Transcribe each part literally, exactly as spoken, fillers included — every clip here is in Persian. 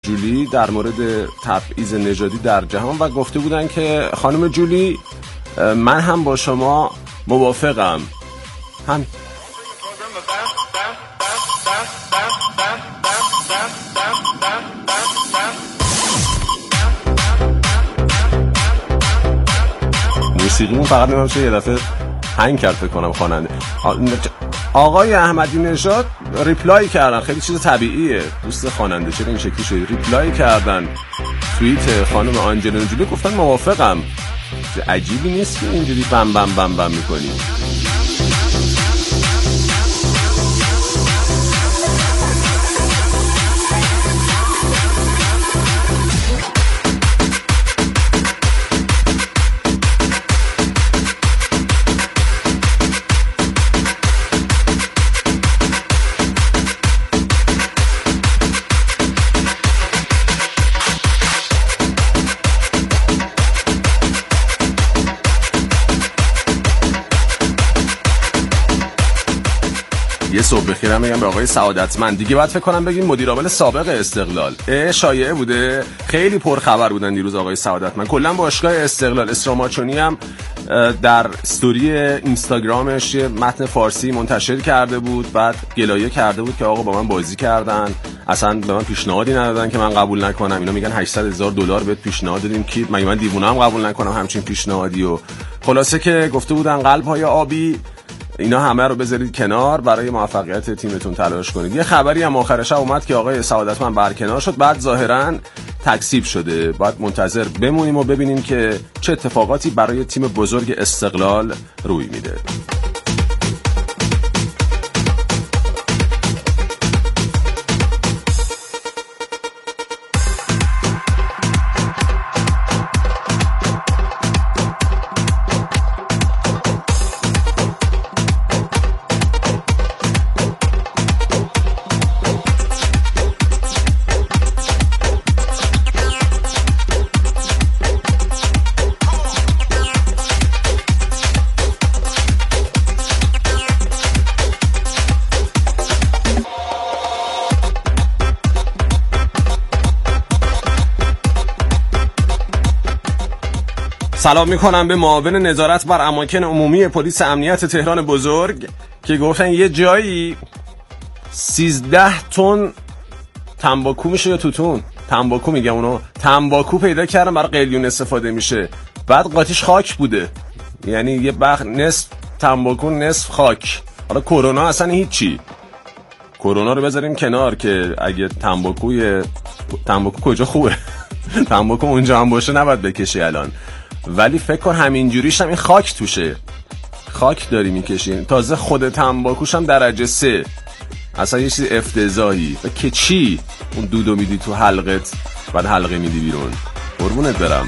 جولی در مورد تبعیض نژادی در جهان و گفته بودن که خانم جولی من هم با شما موافقم. هم موسیقیمون فقط نمیشه یه دفعه هنگ کرد فکر کنم خواننده. آقای احمدی نژاد ریپلای کردن، خیلی چیز طبیعیه دوست خواننده چرا این شکلی شده، ریپلای کردن توییت خانم آنجلینا جولی، گفتن موافقم. عجیبی نیست که اینجوری بم بم بم بم میکنی. یه صبح بخیر هم میگم به آقای سعادتمند دیگه، باید فکر کنم بگیم مدیر عامل سابق استقلال. شایعه بوده، خیلی پرخبر بودن دیروز آقای سعادتمند. کلا باشگاه استقلال اسراماچونی هم در استوری اینستاگرامش یه متن فارسی منتشر کرده بود، بعد گلایه کرده بود که آقا با من بازی کردن، اصلا به من پیشنهادی ندادن که من قبول نکنم. اینا میگن هشتصد هزار دلار بهت پیشنهاد دادیم که مگه من دیوونه ام قبول نکنم همچین پیشنهادی. و خلاصه که گفته بودن قلب‌های آبی اینا همه رو بذارید کنار، برای موفقیت تیمتون تلاش کنید. یه خبری هم آخر شب اومد که آقای سعادتمند برکنار شد، بعد ظاهراً تکذیب شده. باید منتظر بمونیم و ببینیم که چه اتفاقاتی برای تیم بزرگ استقلال روی میده. سلام میکنم به معاون نظارت بر اماکن عمومی پلیس امنیت تهران بزرگ که گفتن یه جایی سیزده تن تنباکو میشه یا توتون تنباکو میگم اونو تنباکو پیدا کردن برای قلیون استفاده میشه، بعد قاطیش خاک بوده، یعنی یه بخ نصف تنباکو نصف خاک. حالا کرونا اصلا هیچی، کرونا رو بذاریم کنار که اگه تنباکوی تنباکو کجا خوبه تنباکو اونجا هم باشه نباید بکشی الان، ولی فکر کن همینجوریش هم این خاک توشه، خاک داری میکشین، تازه خود تنباکوش هم درجه سه، اصلا یه چیز افتضاحی. که چی اون دودو میدی تو حلقت بعد حلقه میدی بیرون، قربونت برم.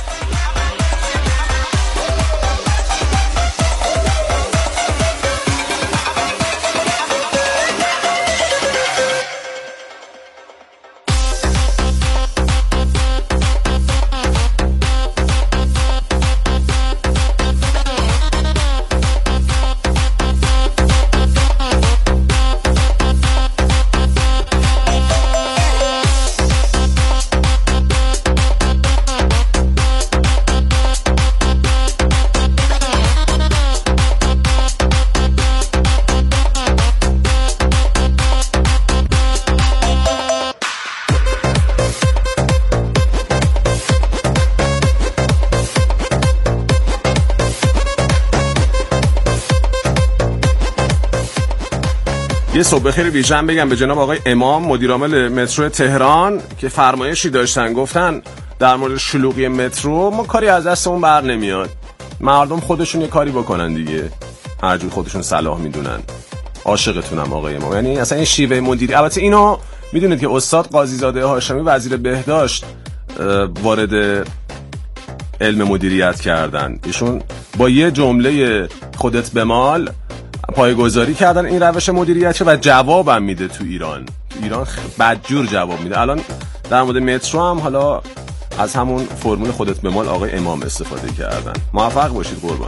یه صبح بخیر ویژن بگم به جناب آقای امام مدیر عامل مترو تهران که فرمایشی داشتن، گفتن در مورد شلوغی مترو ما کاری از دستمون بر نمیاد، مردم خودشون یه کاری بکنن دیگه، هر جور خودشون صلاح میدونن. عاشقتونم آقای امام، یعنی اصلا این شیوه مدیری. البته اینو میدونید که استاد قاضیزاده هاشمی وزیر بهداشت وارد علم مدیریت کردن، ایشون با یه جمله خودت به مال پایه‌گذاری کردن این روش مدیریتی و جوابم میده. تو ایران تو ایران بدجور جواب میده. الان در مورد مترو هم حالا از همون فرمول خودت به مال آقای امام استفاده کردن. موفق باشید قربان.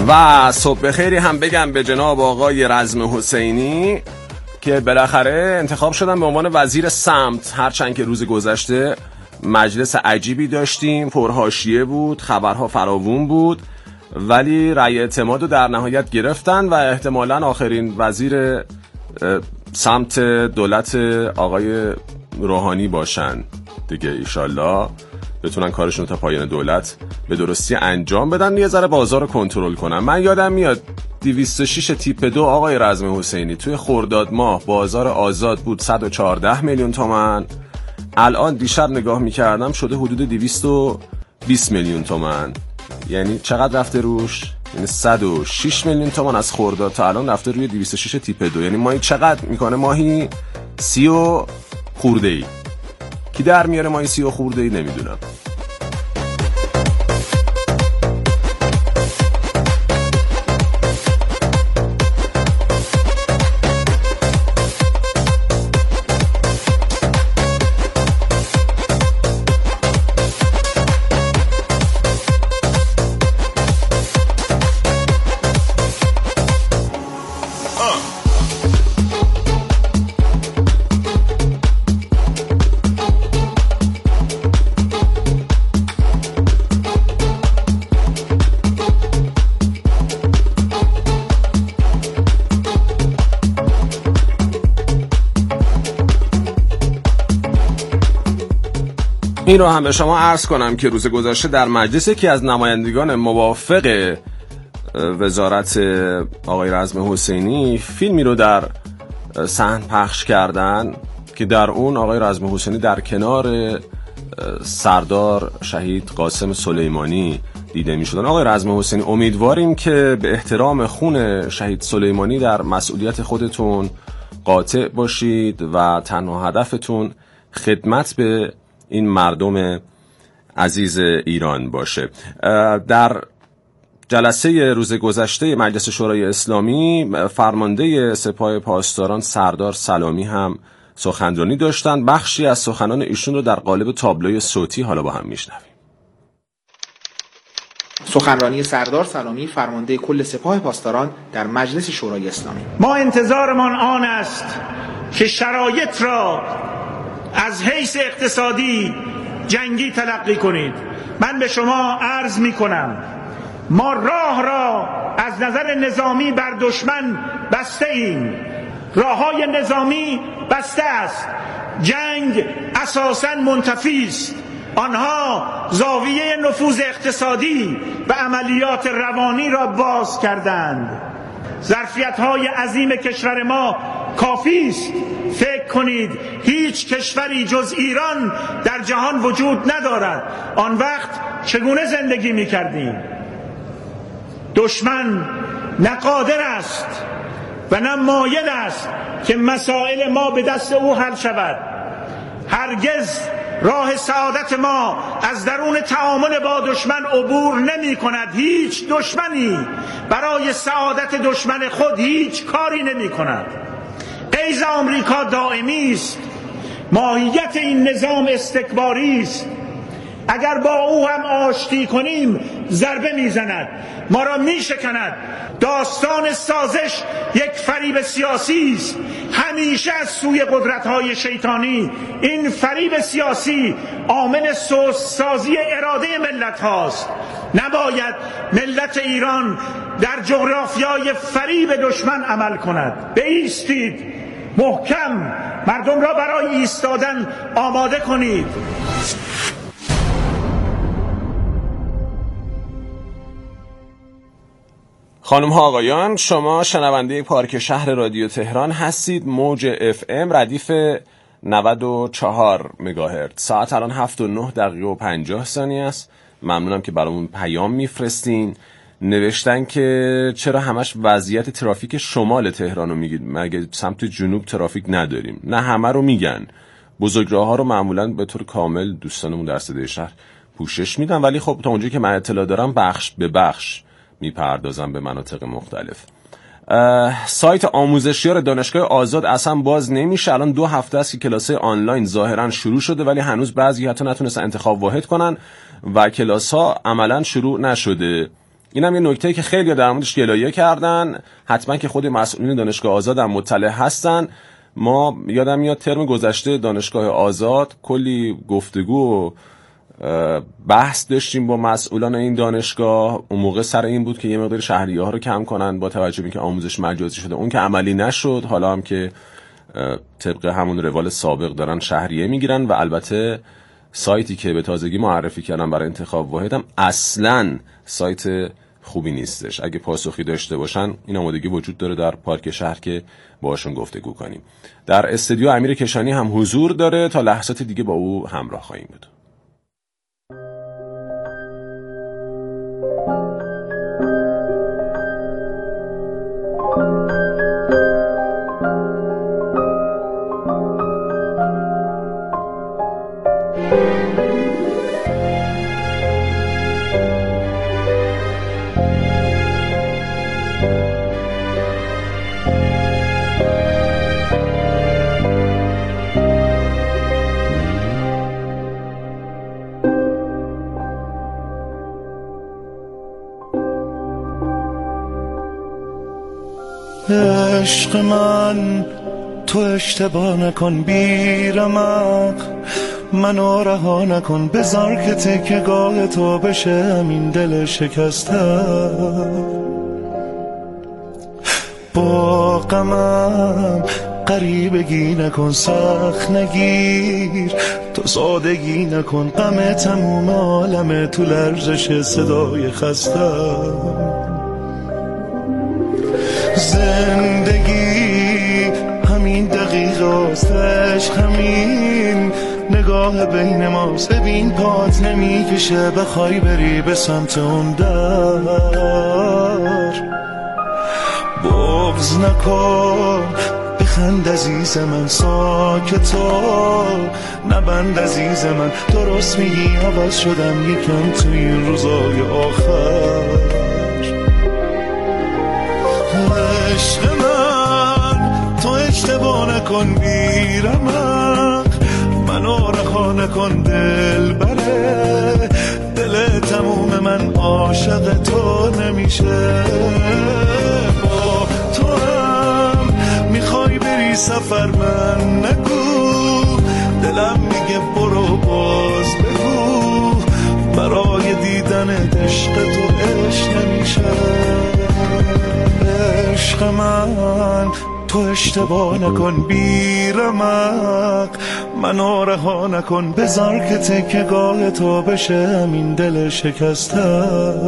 و صبح بخیری هم بگم به جناب آقای رزم حسینی که بالاخره انتخاب شدن به عنوان وزیر سمت، هرچند که روز گذشته مجلس عجیبی داشتیم، پرحاشیه بود، خبرها فراوون بود، ولی رأی اعتماد رو در نهایت گرفتن و احتمالاً آخرین وزیر سمت دولت آقای روحانی باشن دیگه. ایشالله بتونن کارشون تا پایان دولت به درستی انجام بدن، یه ذره بازار رو کنترل کنن. من یادم میاد دویست و شش تیپ دو آقای رزم حسینی توی خرداد ماه بازار آزاد بود صد و چهارده میلیون تومان. الان دیشب نگاه میکردم شده حدود دویست و بیست میلیون تومان. یعنی چقدر رفته روش؟ یعنی صد و شش میلیون تومان از خرداد تا الان رفته روی دویست و شش تیپ دو. یعنی ماهی چقدر میکنه؟ ماهی سی و خورده ای. کی در میاره ماهی سی و خورده ای؟ نمیدونم. این رو هم به شما عرض کنم که روز گذشته در مجلس یکی از نمایندگان موافق وزارت آقای رزم حسینی فیلمی رو در صحن پخش کردن که در اون آقای رزم حسینی در کنار سردار شهید قاسم سلیمانی دیده می شدن. آقای رزم حسینی، امیدواریم که به احترام خون شهید سلیمانی در مسئولیت خودتون قاطع باشید و تنها هدفتون خدمت به این مردم عزیز ایران باشه. در جلسه روز گذشته مجلس شورای اسلامی فرمانده سپاه پاسداران سردار سلامی هم سخنرانی داشتن. بخشی از سخنان ایشون رو در قالب تابلوی صوتی حالا با هم میشنویم. سخنرانی سردار سلامی فرمانده کل سپاه پاسداران در مجلس شورای اسلامی. ما انتظارمان آن است که شرایط را از حیث اقتصادی جنگی تلقی کنید. من به شما عرض می کنم ما راه را از نظر نظامی بر دشمن بسته ایم. راه های نظامی بسته است. جنگ اساساً منتفی است. آنها زاویه نفوذ اقتصادی و عملیات روانی را باز کردند. ظرفیت‌های عظیم کشور ما کافی است. فکر کنید هیچ کشوری جز ایران در جهان وجود ندارد. آن وقت چگونه زندگی می‌کردیم؟ دشمن نه قادر است و نه مایل است که مسائل ما به دست او حل شود. هرگز راه سعادت ما از درون تعامل با دشمن عبور نمی کند. هیچ دشمنی برای سعادت دشمن خود هیچ کاری نمی کند. غیظ آمریکا دائمی است. ماهیت این نظام استکباری است. اگر با او هم آشتی کنیم ضربه میزند، ما را میشکند. داستان سازش یک فریب سیاسی است، همیشه از سوی قدرت‌های شیطانی. این فریب سیاسی عامل سست سازی اراده ملت هاست. نباید ملت ایران در جغرافیای فریب دشمن عمل کند. بایستید محکم، مردم را برای ایستادن آماده کنید. خانم ها آقایان، شما شنونده پارک شهر رادیو تهران هستید. موج اف ام ردیف نود و چهار مگاهرتز. ساعت الان هفت و نه دقیقه و پنجاه ثانیه است. ممنونم که برامون پیام میفرستین. نوشتن که چرا همش وضعیت ترافیک شمال تهران رو میگید، مگه سمت جنوب ترافیک نداریم؟ نه، همه رو میگن. بزرگراه‌ها رو معمولاً به طور کامل دوستانمون در صدای شهر پوشش میدن، ولی خب تا اونجایی که من اطلاع دارم بخش به بخش میپردازم به مناطق مختلف. سایت آموزشیار دانشگاه آزاد اصلا باز نمیشه. الان دو هفته است که کلاس‌های آنلاین ظاهرا شروع شده، ولی هنوز بعضی حتی نتونستن انتخاب واحد کنن و کلاس‌ها عملا شروع نشده. اینم یه نکته‌ای که خیلی در موردش گلایه کردن. حتما که خود مسئولین دانشگاه آزاد هم مطلع هستن. ما یادم میاد ترم گذشته دانشگاه آزاد کلی گفتگو و بحث داشتیم با مسئولان این دانشگاه. اون موقع سر این بود که یه مقدار شهریه‌ها رو کم کنن با توجه به اینکه آموزش مجازی شده. اون که عملی نشد. حالا هم که طبق همون روال سابق دارن شهریه میگیرن و البته سایتی که به تازگی معرفی کردن برای انتخاب واحد هم اصلاً سایت خوبی نیستش. اگه پاسخی داشته باشن این آمادگی وجود داره در پارک شهر که باهاشون گفتگو کنیم. در استودیو امیر کشانی هم حضور داره. تا لحظات دیگه با او همراه خواهیم بود. عشق من تو اشتباه نکن بیرمق، منو رها نکن بذار که تکیه‌گاه تو بشه همین دل شکسته. با غمم غریبگی نکن، سخت نگیر تو سادگی نکن، غم تموم عالم تو لرزش صدای خسته. زندگی همین دقیقه است، عشق همین نگاه بین ماست. ببین پات نمیکشه بخوای بری به سمت اون در. بغض نکن بخند عزیز من، ساکتا نبند عزیز من. درست میگی عوض شدم یکم توی این روزای آخر. عشق من تو اشتباه نکن بیرمق، منو رها نکن دل بره. دل تموم من عاشق تو نمیشه. با تو هم میخوای بری سفر من نگو، دلم میگه برو باز بگو. برای دیدن عشق تو عشق نمیشه. عشق من تو اشتباه نکن بیرمق، منو رها نکن بذار که تکیه‌گاه تو بشه همین دل شکسته.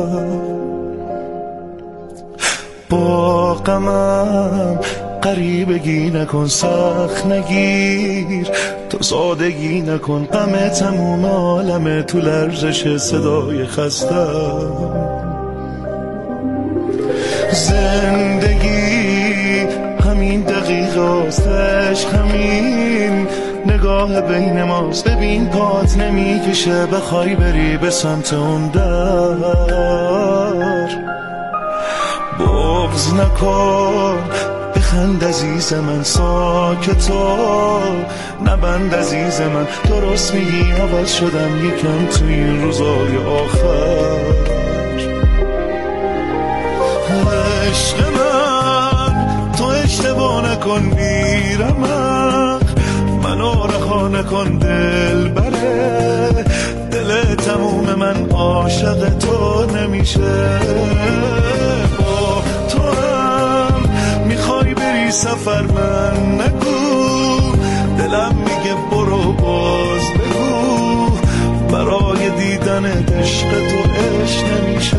با غمم غریبگی نکن، سخت نگیر تو سادگی نکن، غم تموم عالم تو لرزش صدای خسته. زندگی همین دقیقه است، عشق همین نگاه بین ماست. ببین پات نمیکشه بخوای بری به سمت اون در. بغض نکن بخند عزیز من، ساکتا نبند عزیز من. درست میگی عوض شدم یکم توی این روزای آخر. عشق من تو اشتباه نکن بیرمق، منو رها نکن دل بره. دل تموم من عاشق تو نمیشه. با تو هم میخوای بری سفر من نگو، دلم میگه برو باز بگو. برای دیدن عشق تو عشق نمیشه.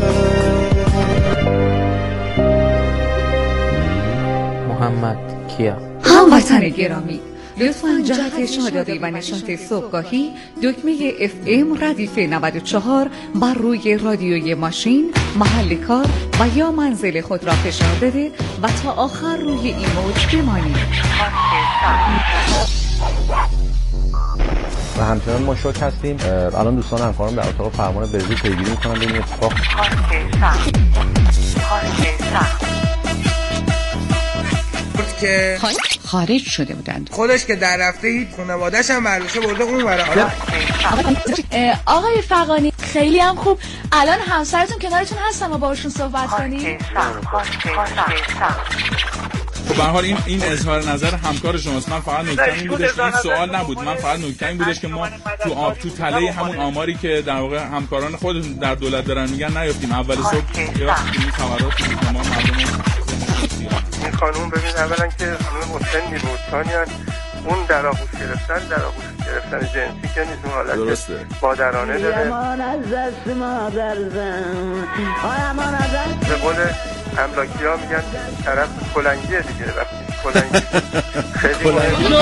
محمد کیا. هموطن گرامی، لطفاً جهت شادابی و نشاط صبحگاهی دکمه اف ام ردیف نود و چهار بر روی رادیوی ماشین، محل کار و یا منزل خود را فشار بده و تا آخر روی این موج بمانید. و همچنان ما شوک هستیم. الان دوستان همکارم در اتاق فرمان بهزود پیگیری میکنن ببینید اتفاق گفت که خارج شده بودند. خودش که در رفته هیچ خانواده‌اش هم برداشته برده اون ورا. آقای فغانی خیلی هم خوب. الان همسرتون کنارتون هستن و باهاشون صحبت کنید. خب به هر حال این این اظهار نظر همکار شماست. من فقط نکته این بودش، این سوال نبود، من فقط نکته این بودش که ما تو آب تو تله همون آماری که در واقع همکاران خودشون در دولت دارن میگن نیافتیم. اول صبح یه وقتی این خبرات تو تمام مردم این خانوم ببین اولا که خانوم مسنی بود، ثانیاً اون در آغوش گرفتن در آغوش گرفتن جنسی که نیست، اون حالت درسته مادرانه داره. به قول املاکی ها میگن طرف کلنگیه دیگه، وقتی کلنگی خیلی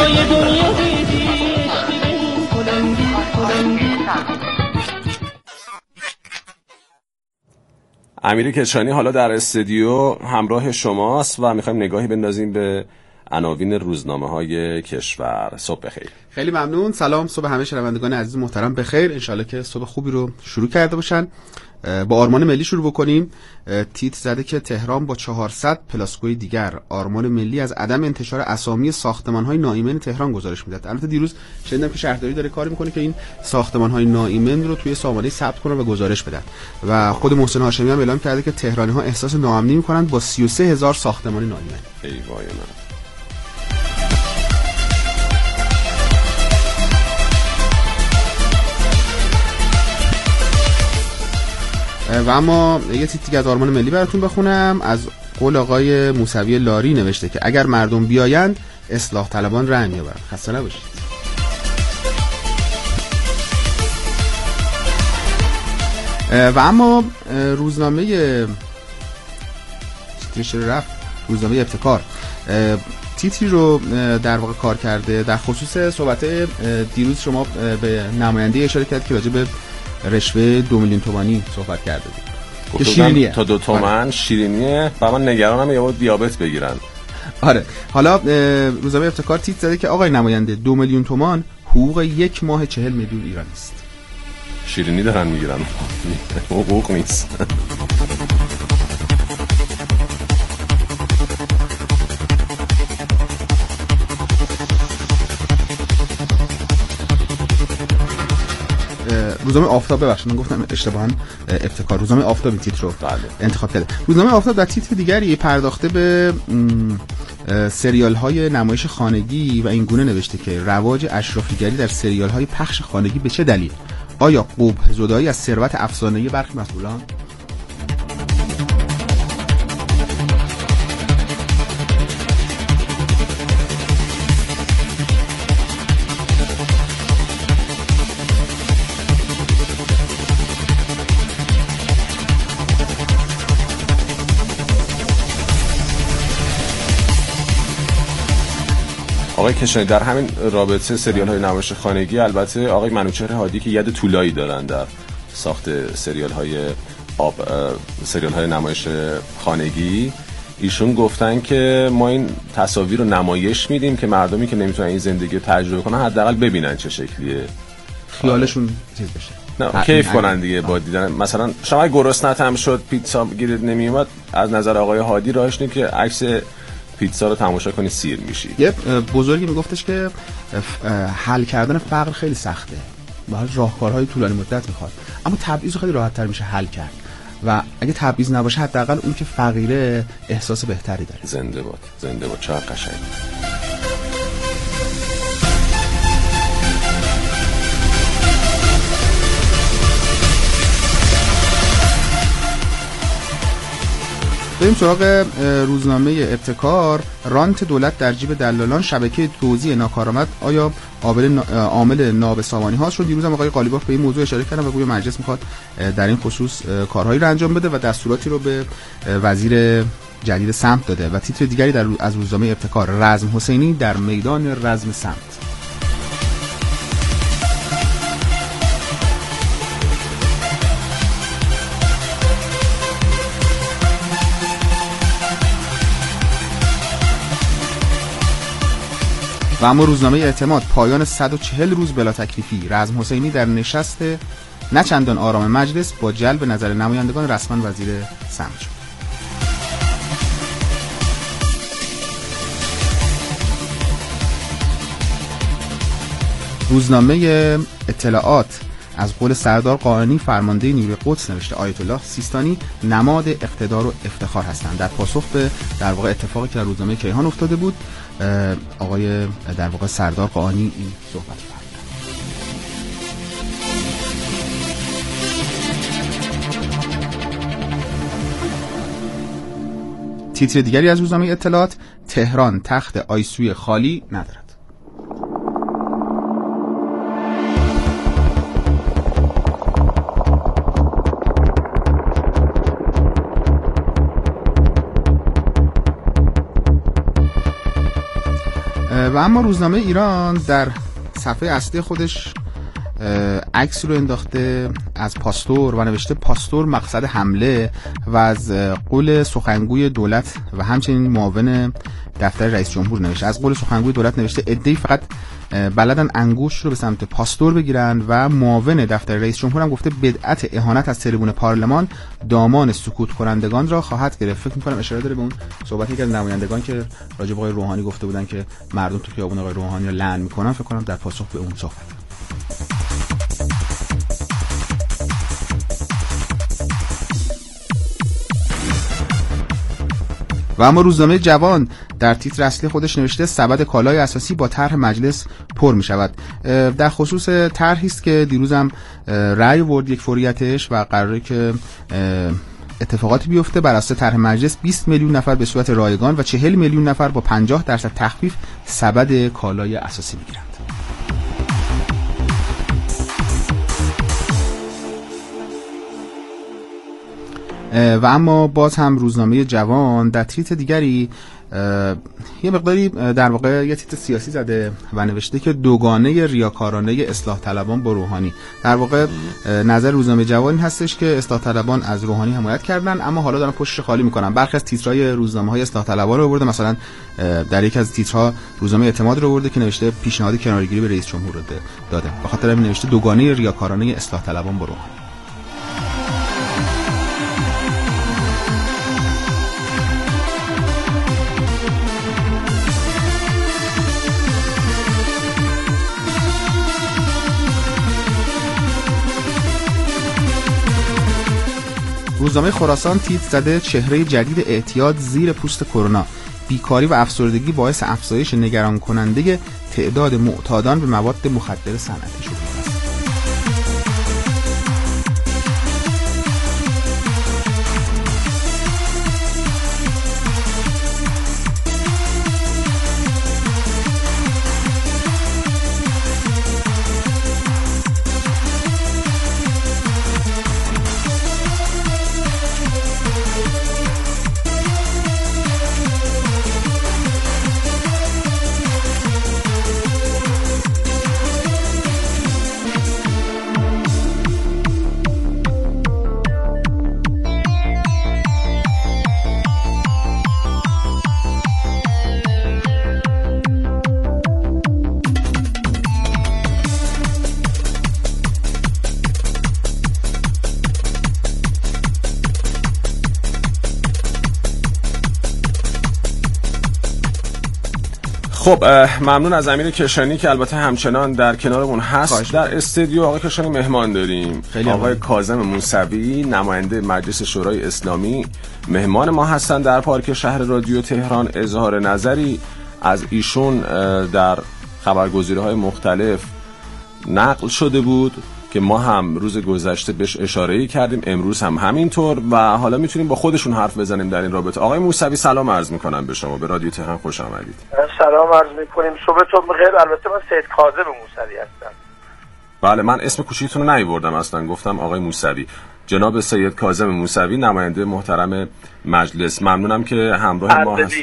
امیر کشانی حالا در استودیو همراه شماست و میخوایم نگاهی بندازیم به عناوین روزنامه‌های کشور. صبح بخیر. خیلی ممنون. سلام، صبح همه شنوندگان عزیز محترم بخیر. انشالله که صبح خوبی رو شروع کرده باشن. با آرمان ملی شروع بکنیم. تیتر زده که تهران با چهارصد پلاسگوی دیگر. آرمان ملی از عدم انتشار اسامی ساختمان‌های ناایمن تهران گزارش میداد. البته دیروز شنیدم که شهرداری داره کاری میکنه که این ساختمان‌های ناایمن رو توی سامانه ثبت کنن و گزارش بدن. و خود محسن هاشمی هم اعلام کرده که تهرانی‌ها احساس ناامنی میکنن با سی و سه هزار ساختمان ناایمن. ای وای من. و اما یه تیتر دیگه از آرمان ملی براتون بخونم. از قول آقای موسوی لاری نوشته که اگر مردم بیایند اصلاح طلبان رأی می‌آورند. خسته نباشید. و اما روزنامه تیترش رفت روزنامه ابتکار تیتری رو در واقع کار کرده در خصوص صحبت دیروز. شما به نماینده اشاره کرد که راجع به رشوه دو میلیون تومانی صحبت کرده بود که شیرینیه، تا دو تومن آره. شیرینیه و من نگرانم یه بود دیابت بگیرن. آره حالا روزنامه ابتکار تیتر زده که آقای نماینده دو میلیون تومان حقوق یک ماه چهل میلیون ایرانی است. شیرینی دارن میگیرن، حقوق نیست. روزنامه آفتاب، ببخشید من گفتم اشتباها ابتکار، روزنامه آفتاب این تیتر رو انتخاب کرده. روزنامه آفتاب در تیتر دیگری پرداخته به سریال های نمایش خانگی و این گونه نوشته که رواج اشرافیگری در سریال های پخش خانگی به چه دلیل؟ آیا قبح زدایی از ثروت افسانه‌ای برخی مسئولان؟ آقای کشانی در همین رابطه سریال های نمایش خانگی، البته آقای منوچهر هادی که ید طولایی دارن در ساخت سریال های آب سریال های نمایش خانگی، ایشون گفتن که ما این تصاویر رو نمایش میدیم که مردمی که نمیتونن این زندگی رو تجربه کنن حداقل ببینن چه شکلیه، خیالشون چیز بشه، نه کیف کنن دیگه با دیدن. مثلا شما گرسنت هم شد پیتزا گیرت نمیومد، از نظر آقای هادی راهش اینه که عکس پیتزا رو تماشا کنی سیر میشی. یه بزرگی میگفتش که حل کردن فقر خیلی سخته، باید راهکارهای طولانی مدت میخواد، اما تبعیض خیلی راحت تر میشه حل کرد و اگه تبعیض نباشه حداقل اون که فقیره احساس بهتری داره. زنده باد، زنده باد، چقدر قشنگ. بریم سراغ روزنامه ابتکار. رانت دولت در جیب دلالان، شبکه توزیع ناکارآمد آیا عامل نابسامانی هاست؟ رو دیروز هم آقای قالیباف به این موضوع اشاره کردن و گویا مجلس میخواد در این خصوص کارهایی رو انجام بده و دستوراتی رو به وزیر جدید سمت داده. و تیتر دیگری در از روزنامه ابتکار، رزم حسینی در میدان رزم سمت. و اما روزنامه اعتماد، پایان صد و چهل روز بلا تکلیفی، رزم حسینی در نشست نه چندان آرام مجلس با جلب نظر نمایندگان رسما وزیر سمت شد. روزنامه اطلاعات از قول سردار قائنی فرمانده نیروی قدس نوشته آیت الله سیستانی نماد اقتدار و افتخار هستند. در پاسخ به در واقع اتفاقی که در روزنامه کیهان افتاده بود، آقای در واقع سردار قائنی این صحبت فرمودند. تیتر دیگری از روزنامه اطلاعات: تهران تخت آیسوی خالی ندارد. و اما روزنامه ایران در صفحه اصلی خودش عکس رو انداخته از پاستور و نوشته پاستور مقصد حمله و از قول سخنگوی دولت و همچنین معاون دفتر رئیس جمهور نوشته. از قول سخنگوی دولت نوشته عده‌ای فقط بلدن انگشت رو به سمت پاستور بگیرن و معاون دفتر رئیس جمهور هم گفته بدعت اهانت از تریبون پارلمان دامان سکوت کنندگان را خواهد گرفت. فکر می‌کنم اشاره داره به اون صحبتی که از نمایندگان که راجع به آقای روحانی گفته بودن که مردم تو خیابون آقای روحانی رو لعن می‌کنن، فکر کنم در پاسخ به اون صحبت. و اما روزنامه جوان در تیتر اصلی خودش نوشته سبد کالای اساسی با طرح مجلس پر می شود. در خصوص طرحی است که دیروزم رأی آورد یک فوریتش و قراره که اتفاقاتی بیفته. بر اساس طرح مجلس بیست میلیون نفر به صورت رایگان و چهل میلیون نفر با پنجاه درصد تخفیف سبد کالای اساسی میگیرند. و اما باز هم روزنامه جوان در تیتر دیگری یه مقداری در واقع یه تیتر سیاسی زده و نوشته که دوگانه ریاکارانه اصلاح طلبان با روحانی. در واقع نظر روزنامه جوان این هستش که اصلاح طلبان از روحانی حمایت کردن اما حالا دارن پشتش خالی میکنن. برخی از تیترهای روزنامه‌های اصلاح طلبان رو آورده، مثلا در یک از تیترها روزنامه اعتماد رو آورده که نوشته پیشنهاد کناره‌گیری به رئیس جمهور داده. به خاطر همین نوشته دوگانه ریاکارانه اصلاح طلبان با روحانی. روزنامه خراسان تیتر زده چهره جدید اعتیاد زیر پوست کرونا، بیکاری و افسردگی باعث افزایش نگران کننده تعداد معتادان به مواد مخدر صنعتی شده. خب ممنون از امیر کشانی که البته همچنان در کنارمون هست. در استودیو آقای کشانی مهمان داریم. آقای کاظم موسوی نماینده مجلس شورای اسلامی مهمان ما هستن در پارک شهر رادیو تهران. اظهار نظری از ایشون در خبرگزاری‌های مختلف نقل شده بود که ما هم روز گذشته بهش اشاره‌ای کردیم، امروز هم همینطور و حالا میتونیم با خودشون حرف بزنیم در این رابطه. آقای موسوی سلام عرض میکنم به شما، به رادیو تهران خوش آمدید. سلام عرض میکنیم، صبحتون بخیر. البته من سید کاظم موسوی هستم. بله، من اسم کوچیکتون رو نیاوردم اصلا، گفتم آقای موسوی. جناب سید کاظم موسوی نماینده محترم مجلس، ممنونم که همراه ما هست.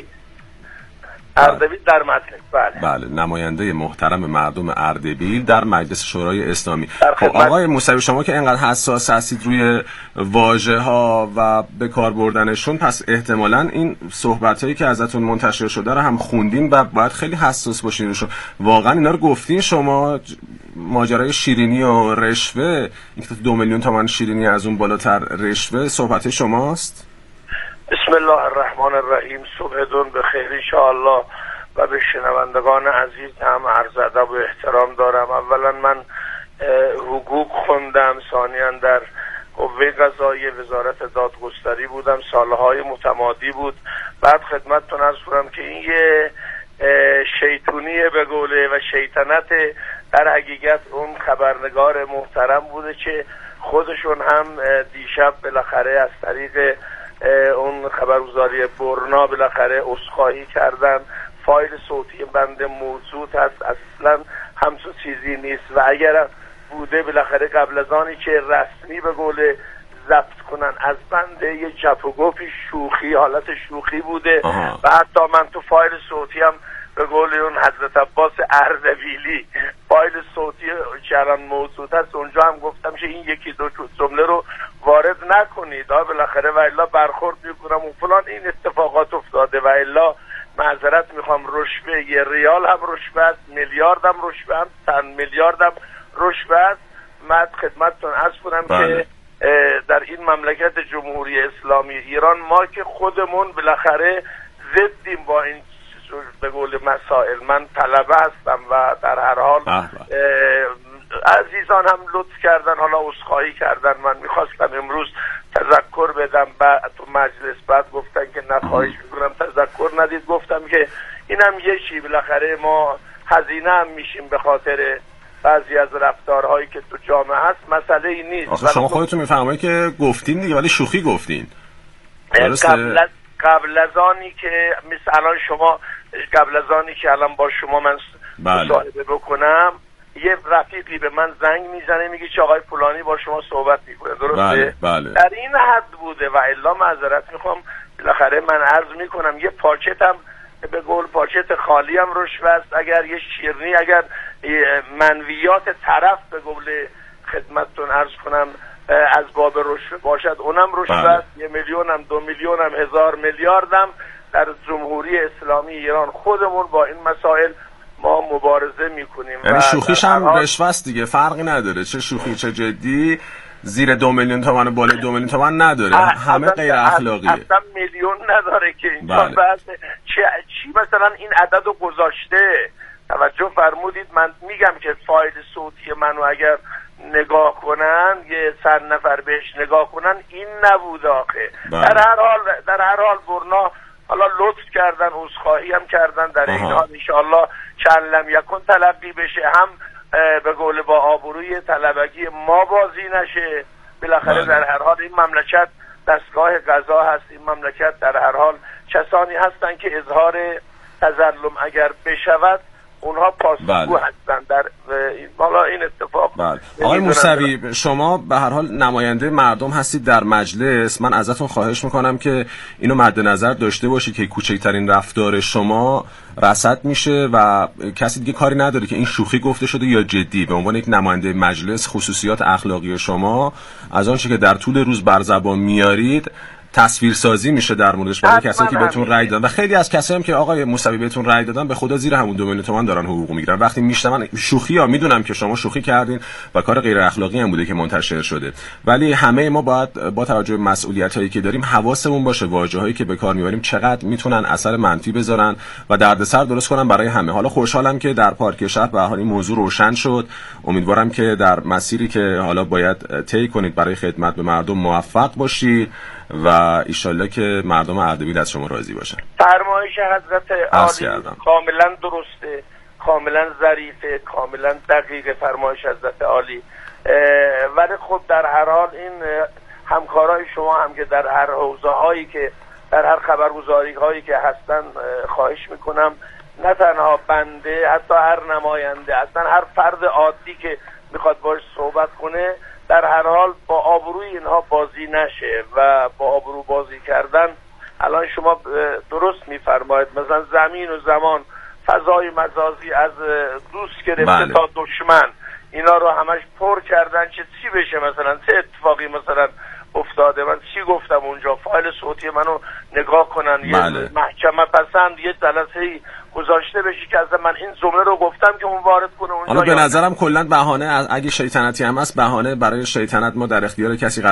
اردبیل در مجلس. بله بله نماینده محترم مردم اردبیل در مجلس شورای اسلامی. خب آقای موسوی، شما که اینقدر حساس هستید روی واژه ها و به کار بردنشون، پس احتمالاً این صحبت هایی که ازتون منتشر شده رو هم خوندین و باید خیلی حساس باشین روشون. واقعا اینا رو گفتین شما؟ ماجرای شیرینی و رشوه، اینکه دو میلیون تومان شیرینی از اون بالاتر رشوه، صحبت شماست؟ بسم الله الرحمن الرحیم. صبحتون بخیر ان شاء الله. و به شنوندگان عزیز هم عرض ادب و احترام دارم. اولا من حقوق خوندم، ثانیاً در قوه قضاییه وزارت دادگستری بودم، سالهای متمادی بود. بعد خدمتتون عرض کنم که این یه شیطونیه به قوله و شیطنت در حقیقت اون خبرنگار محترم بوده که خودشون هم دیشب بالاخره از طریق اون خبرگزاری برنا بالاخره عذرخواهی کردن. فایل صوتی بنده موجود هست، اصلا همچون چیزی نیست و اگر بوده بالاخره قبل از آنی که رسمی به قول ضبط کنن از بنده یه جف و گفی شوخی، حالت شوخی بوده. آها. و حتی من تو فایل صوتی هم به قول اون حضرت عباس اردبیلی فایل صوتی که الان موجود هست اونجا هم گفتم که این یکی دو جمله رو وارد نکنید ها بالاخره و الا برخورد میکنم و فلان. این اتفاقات افتاده و الا معذرت میخوام، رشوه یه ریال هم رشوه است، میلیارد هم رشوه است، چند میلیارد هم رشوه است. من خدمتتون عرض کنم بله. که در این مملکت جمهوری اسلامی ایران ما که خودمون بالاخره ضدیم با این به قول مسائل. من طلبه هستم و در هر حال عزیزان هم لطف کردن، حالا عذرخواهی کردن. من میخواستم امروز تذکر بدم بعد تو مجلس، بعد گفتن که نخواهش میکنم تذکر ندید. گفتم که اینم یه چی بالاخره ما هزینه هم میشیم به خاطر بعضی از رفتارهایی که تو جامعه هست، مسئله ای نیست. آخه شما خودتون میفهمید که گفتین دیگه، ولی شوخی گفتین. قبل از قبل از آنی که مثل الان شما قبل از آنی که الان با شما من مصاحبه بکنم یه رفیقی به من زنگ میزنه میگه که آقای فلانی با شما صحبت میکنه، درسته؟ بله، بله. در این حد بوده و الا معذرت میخوام بالاخره من عرض میکنم یه پاکتم به قول پاکت خالی هم رشوه است. اگر یه شیرنی، اگر منویات طرف به قول خدمتتون عرض کنم از باب رشوه باشد اونم رشوه است. یه میلیون هم دو میلیون هم هزار میلیارد هم در جمهوری اسلامی ایران خودمون با این مسائل ما مبارزه میکنیم. یعنی شوخیش هم رشوه است دیگه، فرقی نداره چه شوخی چه جدی، زیر دو میلیون تومان بالای دو میلیون تومان نداره، همه غیر اخلاقیه. اصلا میلیون نداره که اینجا بحث چی, چی مثلا این عدد رو گذاشته. توجه فرمودید، من میگم که فایل صوتی منو اگر نگاه کنن، یه صد نفر بهش نگاه کنن، این نبود آخه. در هر حال در هر حال برنا حالا لطف کردن، عذرخواهی هم کردن، در این حال انشاءالله چند لم یکن تلقی بشه، هم به قول با آبروی طلبگی ما بازی نشه. بالاخره در هر حال این مملکت دستگاه قضا هست، این مملکت در هر حال کسانی هستن که اظهار تظلم اگر بشود اونها پاسخگو هستن در حالا این اتفاق. بله. آقای موسوی، شما به هر حال نماینده مردم هستید در مجلس. من ازتون خواهش میکنم که اینو مد نظر داشته باشید که کوچکترین رفتار شما رصد میشه و کسی دیگه کاری نداره که این شوخی گفته شده یا جدی. به عنوان یک نماینده مجلس خصوصیات اخلاقی شما از آنچه که در طول روز بر زبان میارید تصویرسازی میشه در موردش برای کسایی که بهتون رأی دادن و خیلی از کسایی هم که آقای موسوی بهتون رأی دادن به خدا زیر همون دو میلیون تومان دارن حقوق میگیرن. وقتی میشنون شوخی ها، میدونم که شما شوخی کردین و کار غیر اخلاقی هم بوده که منتشر شده، ولی همه ما باید با توجه به مسئولیتایی که داریم حواسمون باشه واژه‌هایی که به کار میبریم چقدر میتونن اثر منفی بذارن و دردسر درست کنن برای همه. حالا خوشحالم که در پارک شهر به هر حال این موضوع روشن شد. امیدوارم که در مسیری که حالا باید طی کنید برای خدمت به مردم موفق باشید و ایشالله که مردم اردبیل از شما راضی باشن. فرمایش حضرت عالی کاملا درسته، کاملا ظریفه، کاملا دقیق فرمایش حضرت عالی. ولی خب در هر حال این همکارای شما هم که در هر حوزه هایی که در هر خبرگزاری هایی که هستن، خواهش میکنم نه تنها بنده، حتی هر نماینده، اصلا هر فرد عادی که میخواد باش صحبت کنه در هر حال با آبروی اینها بازی نشه و با آبرو بازی کردن. الان شما درست میفرمایید، مثلا زمین و زمان، فضای مجازی از دوست گرفته بله. تا دشمن، اینا رو همش پر کردن که چی بشه، مثلا چه اتفاقی مثلا افتاده. من چی گفتم اونجا؟ فایل صوتی منو نگاه کنن بله. یه محکمه پسند یه جلسه‌ای گذاشته بشه که از من این جمله رو گفتم که اون وارد کنه اونجا. حالا به نظرم کلا بهانه، اگه شیطنتی هم هست، بهانه برای شیطنت ما در اختیار کسی